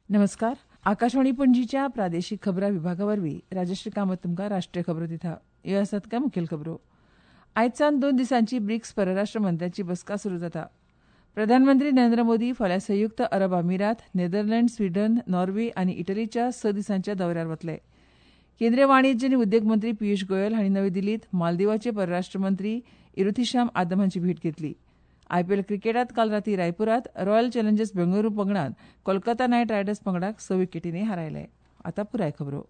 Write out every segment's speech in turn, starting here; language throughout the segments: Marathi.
नमस्कार. आकाशवाणी पणजीच्या प्रादेशीक खबरां विभागावरवीं राजश्री कामत तुमकां राष्ट्रीय खबरो दिता. ह्यो आसात काय मुखेल खबरो. आयजसान 2 दिसांची ब्रिक्स परराष्ट्र मंत्र्यांची बसका सुरू जाता. प्रधानमंत्री नरेंद्र मोदी फाल्यां संयुक्त अरब अमिरात, नेदरलँड, स्वीडन, नॉर्वे आनी इटलीच्या 6 दिसांच्या दौऱ्यार वतले. केंद्रीय वाणिज्य आनी उद्देग मंत्री पियुष गोयल हांणी नवी दिल्लींत मालदीवाचे परराष्ट्र मंत्री इरुथिशाम आदम हांची भेट घेतली. आयपीएल क्रिकेटांत काल रातीं रायपुरांत रॉयल चॅलेंजर्स बेंगळुरू पंगडान कोलकाता नायट रायडर्स पंगडाक 6 विकेटींनी हारयले. आतां पुराय खबरो.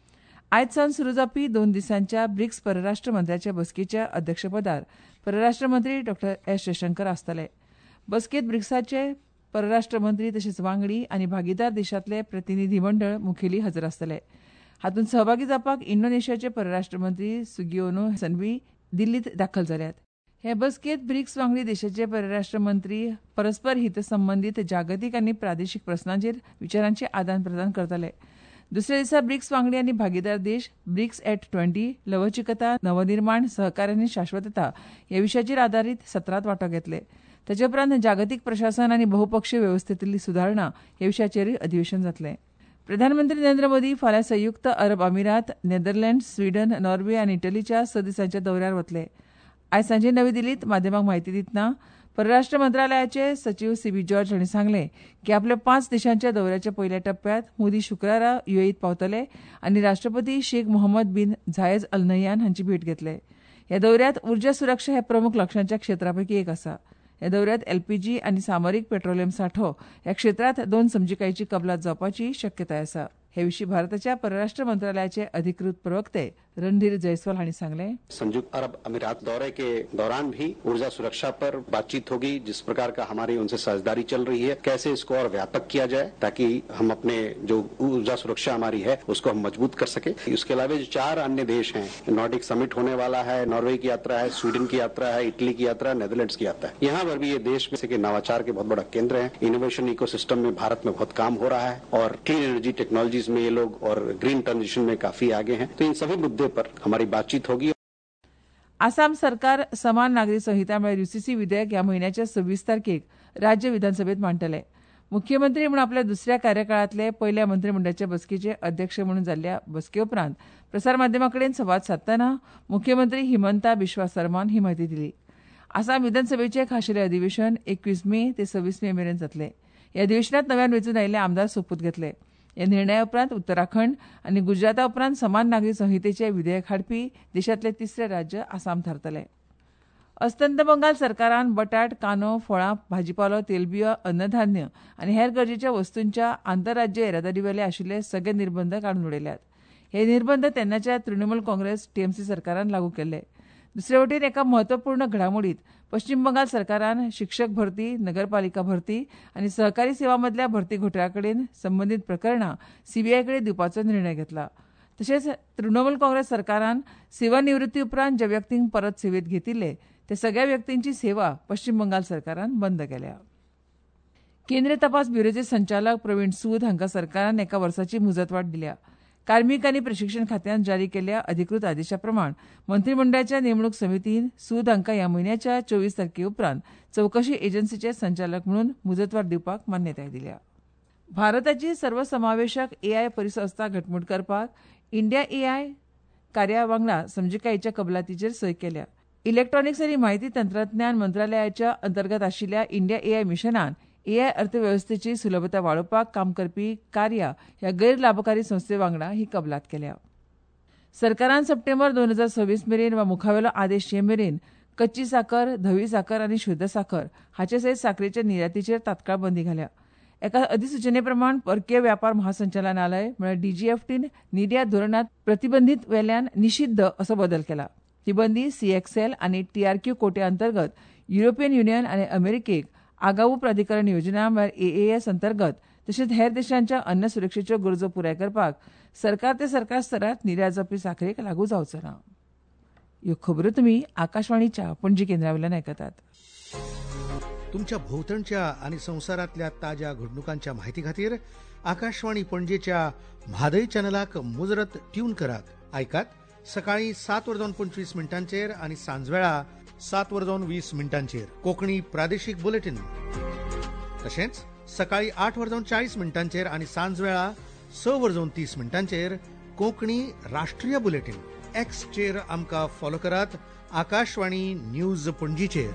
आयजसान सुरू जावपी 2 दिसांच्या ब्रिक्स परराष्ट्र मंत्र्यांच्या बसकेच्या अध्यक्षपदार परराष्ट्र मंत्री डॉ एस जयशंकर आसतले. बसकेंत ब्रिक्साचे परराष्ट्र मंत्री तशेंच वांगडी आनी भागीदार देशांतले प्रतिनिधी मंडळ मुखेली हजर आसतले. हातूंत सहभागी जावपाक इंडोनेशियाचे परराष्ट्र मंत्री सुगियोनो सनवी दिल्लींत दाखल जाल्यात. हे बसकेंत ब्रिक्स वांगडी देशाचे परराष्ट्र मंत्री परस्पर हितसंबंदीत जागतीक आनी प्रादेशीक प्रस्नांचेर विचारांचे आदान प्रदान करतले. दुसऱ्या दिसा ब्रिक्स वांगडी आनी भागीदार देश ब्रिक्स @ 20 लवचिकता, नवनिर्माण, सहकार्य आनी शाश्वतता ह्या विशयाचेर आदारीत सत्रांत वांटो घेतले. ताचे उपरांत जागतीक प्रशासन आनी बहुपक्षीय वेवस्थेंतली सुदारणा ह्या विशयाचेरूय अधिवेशन जातलें. प्रधानमंत्री नरेंद्र मोदी फाल्यां संयुक्त अरब अमिरात, नेदरलँड, स्वीडन, नॉर्वे आनी इटलीच्या 6 दिसांच्या दौऱ्यार वतले. आयज सांजे नवी दिल्लींत माध्यमांक म्हायती दितना परराष्ट्र मंत्रालयाचे सचिव सीबी जॉर्ज हांणी सांगलें की आपल्या 5 देशांच्या दौऱ्याच्या पयल्या टप्प्यांत मोदी शुक्रारा युएईत पावतले आनी राष्ट्रपती Sheikh Mohamed bin Zayed Al Nahyan हांची भेट घेतले. ह्या दौऱ्यांत उर्जा सुरक्षा हे प्रमुख लक्षांच्या क्षेत्रांपैकी एक आसा. ह्या दौऱ्यांत एलपीजी आनी सामरीक पेट्रोलियम सांठो ह्या क्षेत्रांत 2 समजिकायेची कबलात जावपाची शक्यताय आसा. हे विशीं भारताच्या परराष्ट्र मंत्रालयाचे अधिकृत प्रवक्ते रणधीर जयस्वाल हांणी सांगलें. संयुक्त अरब अमीरात दौरे के दौरान भी ऊर्जा सुरक्षा पर बातचीत होगी. जिस प्रकार का हमारी उनसे साझेदारी चल रही है, कैसे इसको और व्यापक किया जाए ताकि हम अपने जो ऊर्जा सुरक्षा हमारी है उसको हम मजबूत कर सके. इसके अलावा जो 4 अन्य देश हैं, नॉर्डिक समिट होने वाला है, नॉर्वे की यात्रा है, स्वीडन की यात्रा है, इटली की यात्रा है, नेदरलैंड्स की यात्रा है. यहाँ पर भी ये देश में से नवाचार के बहुत बड़ा केंद्र है. इनोवेशन इकोसिस्टम में भारत में बहुत काम हो रहा है और क्लीन एनर्जी टेक्नोलॉजीज में ये लोग और ग्रीन ट्रांजिशन में काफी आगे हैं. तो इन सभी मुद्दे पर हमारी बातचीत होगी. आसाम सरकार समान नागरी संहिता म्हळ्यार यूसीसी विधेयक ह्या म्हयन्याच्या 26 तारखेक राज्य विधानसभेत मांडटले. मुख्यमंत्री म्हूण आपल्या दुसऱ्या कार्यकाळांतले पयल्या मंत्रिमंडळाच्या बसकेचे अध्यक्ष म्हणून जाल्ल्या बसके उपरांत प्रसार माध्यमांकडेन संवाद सादतना मुख्यमंत्री हिमंता बिश्वा सरमान ही म्हायती दिली. आसाम विधानसभेचे खाशेले अधिवेशन 21 मे ते 26 मे मेरेन जातले. ह्या अधिवेशनांत नव्यान वेंचून आयिल्ले आमदार सोपूत घेतले. ह्या निर्णया उपरांत उत्तराखंड आनी गुजराता उपरांत समान नागरी संहितेचे विधेयक हाडपी देशांतले 3रे राज्य आसाम थारतले. अस्तंत बंगाल सरकारान बटाट, कांदो, फळां, भाजीपालो, तेलबियो, अन्नधान्य आनी हेर गरजेच्या वस्तूंच्या आंतरराज्य येरादारी वेले आशिल्ले सगळे निर्बंध काडून उडयल्यात. हे निर्बंध तेन्नाच्या तृणमूल काँग्रेस टीएमसी सरकारान लागू केल्ले. दुसरे वटेन एका म्हत्वपूर्ण घडामोडीत पश्चिम बंगाल सरकारान शिक्षक भरती, नगरपालिका भरती आनी सहकारी सेवा मदल्या भरती घोटाळ्याकडेन संबंदीत प्रकरणां सीबीआयकडे दिवपाचो निर्णय घेतला. तशेंच तृणमूल काँग्रेस सरकारान सेवानिवृत्ती उपरांत ज्या व्यक्तींक परत सेवेत घेतिल्ले त्या सगळ्या व्यक्तींची सेवा पश्चिम बंगाल सरकारान बंद केल्या. केंद्रीय तपास ब्युरोचे संचालक प्रवीण सूद हांकां सरकारान एका वर्साची मुजतवाड दिल्या. कार्मिक आनी प्रशिक्षण खात्यान जारी केल्ल्या अधिकृत आदेशा प्रमाण मंत्रिमंडळाच्या नेमणूक समितीन सूद हांकां ह्या म्हयन्याच्या 24 तारखे उपरांत चवकशी एजन्सीचे संचालक म्हणून मुजतवाड दिवपाक मान्यताय दिल्या. भारताची सर्वसमावेशक एआय परिसंस्था घटमूट करपाक इंडिया एआय कार्या वांगडा समजिकायेच्या कबलातीचेर सय केल्या. इलेक्ट्रॉनिक्स आनी म्हायती तंत्रज्ञान मंत्रालयाच्या अंतर्गत आशिल्ल्या इंडिया एआय मिशनान एआय अर्थवेवस्थेची सुलभता वाडोवपाक काम करपी कार्या ह्या गैर लाभकारी संस्थे वांगडा ही कबलात केल्या. सरकारान सप्टेंबर 2026 मेरेन वा मुखावेलो आदेश ये मेरेन कच्ची साकर, धवी साकर आनी शुद्ध साकर हाचे सयत साखरेच्या निर्यातीचेर तात्काळ बंदी घाल्या. एका अधिसुचने प्रमाण परकीय व्यापार महासंचालनालय म्हळ्यार डीजीएफटीन निर्यात धोरणात प्रतिबंधीत वेल्यान निषिद्ध असो बदल केला. ही बंदी सीएक्सएल आनी टीआरक्यू कोटे अंतर्गत युरोपियन युनियन आनी अमेरिकेक आगाऊ प्राधिकरण योजना म्हळ्यार एएएस अंतर्गत तशेंच हेर देशांच्या अन्न सुरक्षेच्यो गरजो पुराय करपाक सरकार ते सरकार स्तरांत निर्यात जावपी साखरेक लागू जावचो ना. ह्यो खबरो तुमी आकाशवाणीच्या पणजी केंद्रावेल्यान आयकतात. तुमच्या भोवतणच्या आणि संवसारांतल्या ताज्या घडणुकांच्या म्हायती खातीर आकाशवाणी पणजेच्या म्हादय चॅनलाक मुजरत ट्यून करात. आयकात सकाळी 7:25 आणि सांजवेळा 7:20 कोंकणी प्रादेशीक बुलेटिन. तशेंच सकाळी 8:40 आणि सांजवेळा 6:30 कोंकणी राष्ट्रीय बुलेटिन एक्सचेर आमकां फॉलो करात. आकाशवाणी न्यूज पणजीचेर.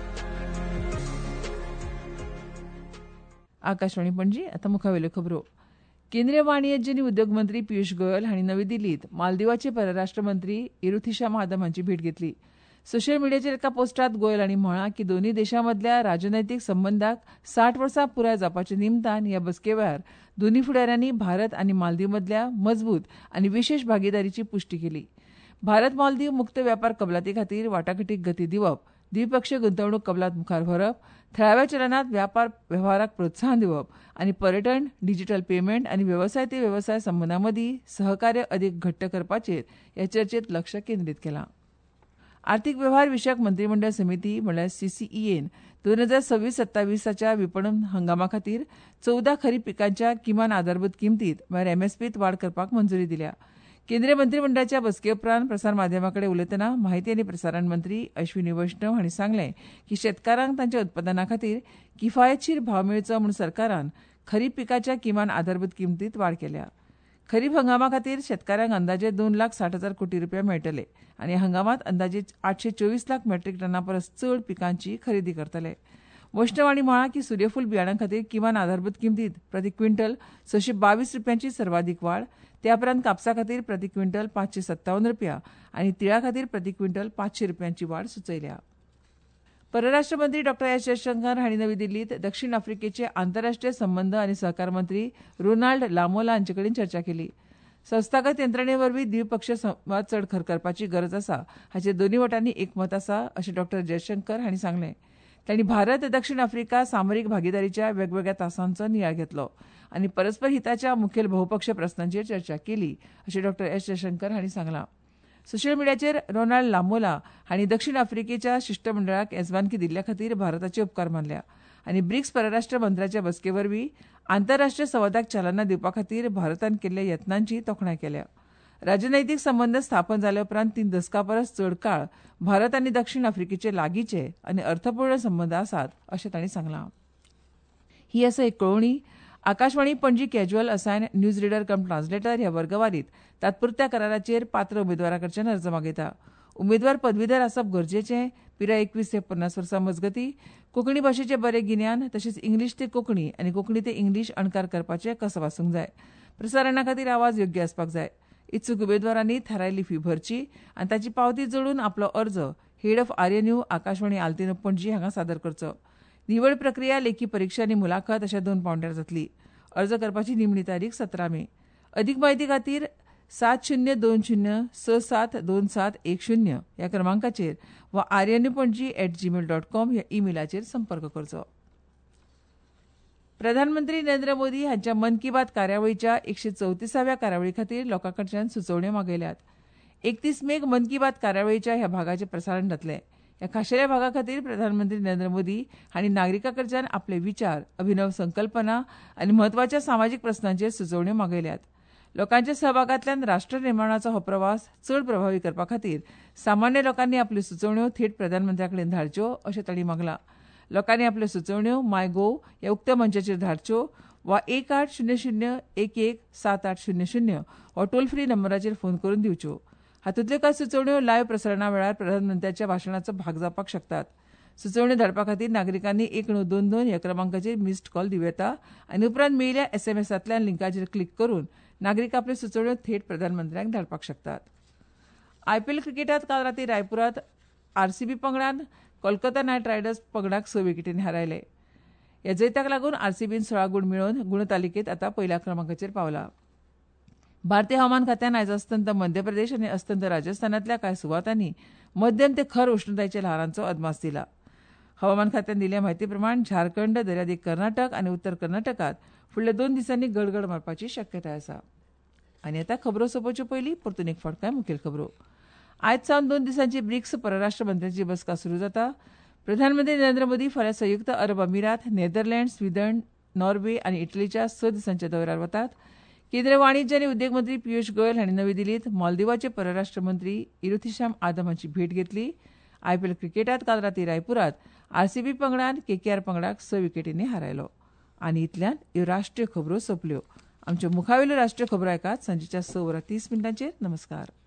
आकाशवाणी पणजी. आतां मुखावेल्यो खबरो. केंद्रीय वाणिज्य आनी उद्योग मंत्री पियुष गोयल हांणी नवी दिल्लींत मालदीवाचे परराष्ट्र मंत्री इरुथिशा महादम हांची भेट घेतली. सोशल मिडियाचेर एका पोस्टांत गोयल हांणी म्हळां की दोनूय देशां मदल्या राजनैतीक संबंदाक 60 वर्सां पुराय जावपाच्या निमतान ह्या बसके वेळार दोनूय फुडाऱ्यांनी भारत आनी मालदीव मदल्या मजबूत आनी विशेष भागीदारीची पुष्टी केली. भारत मालदीव मुक्त वेपार कबलाती खातीर वाटाघाटीक गती दिवप, द्विपक्षीय गुंतवणूक कबलात मुखार व्हरप, थळाव्या चलनांत व्यापार वेव्हाराक प्रोत्साहन दिवप आनी पर्यटन, डिजिटल पेमेंट आनी वेवसाय ते वेवसाय संबंदां मदीं सहकार्य अदीक घट्ट करपाचेर ह्या चर्चेत लक्ष केंद्रीत केलां. आर्थीक वेव्हार विशयक मंत्रिमंडळ समिती म्हळ्यार सीसीईएन 2026-27 विपणन हंगामा खातीर 14 खरीप पिकांच्या किमान आधारभूत किंमतीत म्हळ्यार एमएसपीत वाड करपाक मंजुरी दिल्या. केंद्रीय मंत्रिमंडळाच्या बसके उपरांत प्रसार माध्यमांकडेन उलयतना माहिती आनी प्रसारण मंत्री अश्विनी वैष्णव हांणी सांगलें की शेतकारांक तांच्या उत्पादनां खातीर किफायतशीर भाव मेळचो म्हूण सरकारान खरीप पिकाच्या किमान आधारभूत किंमतीत वाड केल्या. खरीप हंगामा खातीर शेतकाऱ्यांक अंदाजे 2,60,000 कोटी रुपया मेळटले आनी ह्या हंगामात अंदाजे 824 लाख मेट्रीक टनां परस चड पिकांची खरेदी करतले. वैष्णव हांणी म्हळां की सूर्यफूल बियाणां खातीर किमान आधारभूत किंमतीत प्रति क्विंटल 622 रुपयांची सर्वाधिक वाड, त्या उपरांत कापसा खातीर प्रति क्विंटल 557 रुपया आनी तिळा खातीर प्रति क्विंटल 500 रुपयांची वाड सुचयल्या. परराष्ट्र मंत्री डॉ एस जयशंकर हांणी नवी दिल्लींत दक्षिण आफ्रिकेचे आंतरराष्ट्रीय संबंद आनी सहकार मंत्री रोनाल्ड लामोला हांचे कडेन चर्चा केली. संस्थागत यंत्रणे वरवीं द्विपक्षीय संवाद चड खर करपाची गरज आसा हाचेर दोनूय वटांनी एकमत आसा अशें डॉ जयशंकर हांणी सांगलें. तांणी भारत दक्षिण आफ्रिका सामरीक भागीदारीच्या वेगवेगळ्या तासांचो नियाळ घेतलो आनी परस्पर हिताच्या मुखेल बहुपक्षीय प्रस्नांचेर चर्चा केली अशें डॉ एस जयशंकर हांणी सांगलां. सोशल मिडियाचेर रोनाल्ड लामोला हांणी दक्षिण आफ्रिकेच्या शिष्टमंडळाक येजमानकी दिल्ल्या खातीर भारताचे उपकार मानल्या आनी ब्रिक्स परराष्ट्र मंत्र्याच्या बसके वरवीं आंतरराष्ट्रीय संवादाक चालना दिवपा खातीर भारतान केल्ल्या यत्नांची तोखणाय केल्या. राजनैतीक संबंद स्थापन जाल्या उपरांत 3 दशकां परस चड काळ भारत आनी दक्षिण आफ्रिकेचे लागींचे आनी अर्थपूर्ण संबंद आसात अशें तांणी सांगलां. ही आसा एक कळोवणी. Akashvani Panaji casual assignee news reader cum translator ह्या वर्गवारीत तात्पुरत्या कराराचेर पात्र उमेदवारा कडच्यान अर्ज मागयता. उमेदवार पदवीधर आसप गरजेचें. पिराय 21 ते 50 वर्सां मजगतीं. कोंकणी भाशेचें बरें गिन्यान तशेंच इंग्लीश ते कोंकणी आनी कोंकणी ते इंग्लीश अणकार करपाचें कसब आसूंक जाय. प्रसारणा खातीर आवाज योग्य आसपाक जाय. इत्सूक उमेदवारांनी थारायल्ली फी भरची आनी ताची पावती जोडून आपलो अर्ज हेड ऑफ आर्यन्यू आकाशवाणी आल्तिनो पणजी हांगा सादर करचो. निवड प्रक्रिया लेखी परीक्षा आनी मुलाखत अशा 2 पावंड्यार जातली. अर्ज करपाची निमणी तारीख 17 मे. अदीक म्हायती खातीर 7020672710 ह्या क्रमांकाचेर वा aryanupanji@gmail.com ह्या ईमेलाचेर संपर्क करचो. प्रधानमंत्री नरेंद्र मोदी हांच्या मन की बात कार्यावळीच्या 134व्या कार्यावळी खातीर लोकां कडच्यान सुचोवण्यो मागयल्यात. 31 मेक मन की बात कार्यावळीच्या ह्या भागाचें प्रसारण जातलें. ह्या खाशेल्या भागा खातीर प्रधानमंत्री नरेंद्र मोदी हांणी नागरिकां कडच्यान आपले विचार, अभिनव संकल्पना आनी म्हत्वाच्या सामाजीक प्रस्नांचेर सुचोवण्यो मागयल्यात. लोकांच्या सहभागांतल्यान राष्ट्र निर्माणाचो हो प्रवास चड प्रभावी करपा खातीर सामान्य लोकांनी आपल्यो सुचोवण्यो थेट प्रधानमंत्र्या कडेन धाडच्यो अशें तांणी मागलां. लोकांनी आपल्यो सुचोवण्यो मायगोव ह्या उक्त्या मंचाचेर धाडच्यो वा 1800117800 हो टोल फ्री नंबराचेर फोन करून दिवच्यो. हातूंतल्यो कांय सुचोवण्यो लायव्ह प्रसारणा वेळार प्रधानमंत्र्याच्या भाशणाचो भाग जावपाक शकतात. सुचोवण्यो धाडपा खातीर नागरिकांनी 1922 ह्या क्रमांकाचेर मिस्ड कॉल दिवं येता आनी उपरांत मेळिल्ल्या एसएमएसांतल्यान लिंकाचेर क्लिक करून नागरीक आपल्यो सुचोवण्यो थेट प्रधानमंत्र्यांक धाडपाक शकतात. आयपीएल क्रिकेटांत काल रातीं रायपुरांत आरसीबी पंगडान कोलकाता नायट रायडर्स पंगडाक 6 विकेटींनी हारयले. ह्या जैताक लागून आरसीबीन 16 गूण मेळोवन गुण तालिकेंत आतां पयल्या क्रमांकाचेर पावला. भारतीय हवामान खात्यान आयज अस्तंत मध्य प्रदेश आनी अस्तंत राजस्थानांतल्या कांय सुवातांनी मध्यम ते खर उश्णतायेच्या ल्हारांचो अदमास दिला. हवामान खात्यान दिल्ले म्हायती प्रमाण झारखंड, दर्यादेग कर्नाटक आनी उत्तर कर्नाटकांत फुडल्या 2 दिसांनी गडगड मारपाची शक्यताय आसा. आनी आतां खबरो सोंपोवचे पयलीं परतून एक फावट कांय मुखेल खबरो. आयज सावन 2 दिसांची ब्रिक्स परराष्ट्र मंत्र्यांची बसका सुरू जाता. प्रधानमंत्री नरेंद्र मोदी फाल्यां संयुक्त अरब अमिरात, नेदरलँड, स्विडन, नॉर्वे आनी इटलीच्या 6 दिसांच्या दौऱ्यार वतात. केंद्रीय वाणिज्य आनी उद्योग मंत्री पियुष गोयल हांणी नवी दिल्लींत मालदीवाचे परराष्ट्र मंत्री इरुथिशाम आदम हांची भेट घेतली. आयपीएल क्रिकेटांत काल रातीं रायपुरांत आरसीबी पंगडान केकेआर पंगडाक 6 विकेटींनी हारयलो. आनी इतल्यान ह्यो राष्ट्रीय खबरो सोंपल्यो. आमच्यो मुखावेल्यो राष्ट्रीय खबरो आयकात सांजेच्या 6:30 नमस्कार.